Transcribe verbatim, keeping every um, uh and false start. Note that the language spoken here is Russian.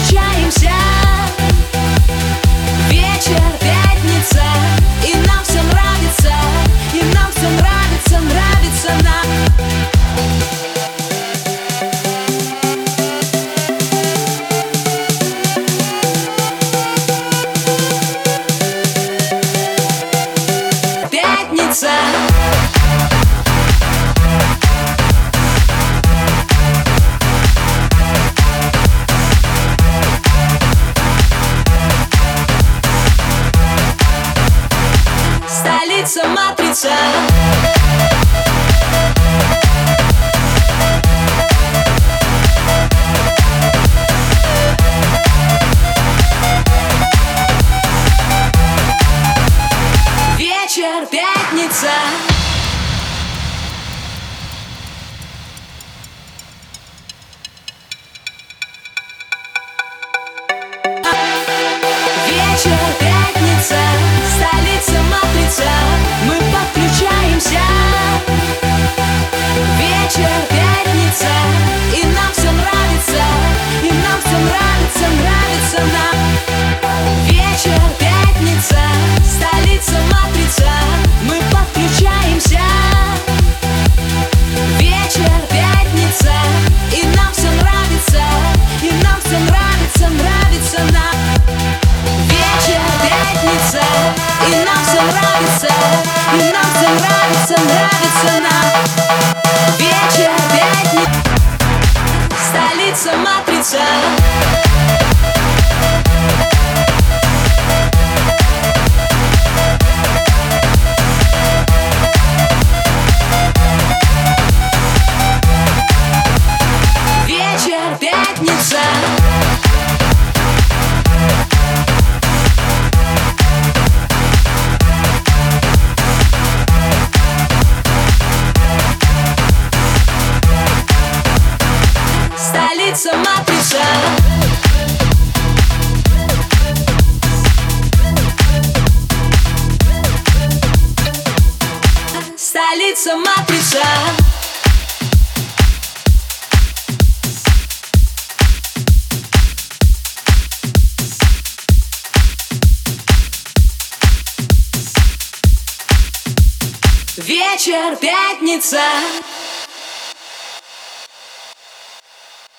подключаемся. Вечер, пятница, и нам все нравится, и нам все нравится, нравится нам. Пятница. Столица, матрица. Вечер, пятница. Вечер, пятница, столица, матрица, мы подключаемся. Вечер, пятница, и нам все нравится, и нам все нравится, нравится нам. Вечер, пятница, столица, матрица, мы подключаемся. Вечер, пятница, и нам все нравится, и нам все нравится, нравится нам. Вечер, пятница, и нам все нравится, и нам все нравится, нравится нам. Вечер, пятница, столица, матрица. Вечер, пятница. Столица, матрица. Столица, матрица. Вечер, пятница.